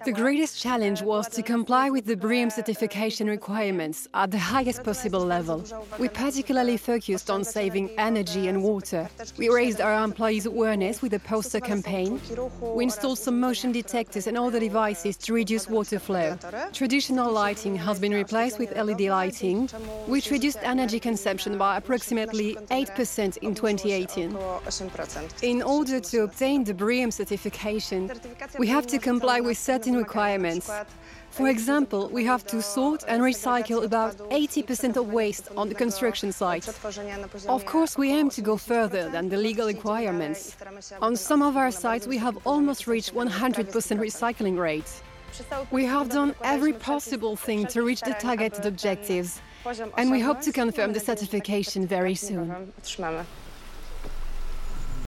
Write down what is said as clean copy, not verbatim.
The greatest challenge was to comply with the BREEAM certification requirements at the highest possible level. We particularly focused on saving energy and water. We raised our employees' awareness with a poster campaign. We installed some motion detectors and other devices to reduce water flow. Traditional lighting has been replaced with LED lighting, which reduced energy consumption by approximately 8% in 2018. In order to obtain the BREEAM certification, we have to comply with certain requirements. For example, we have to sort and recycle about 80% of waste on the construction site. Of course, we aim to go further than the legal requirements. On some of our sites, we have almost reached 100% recycling rate. We have done every possible thing to reach the targeted objectives, and we hope to confirm the certification very soon.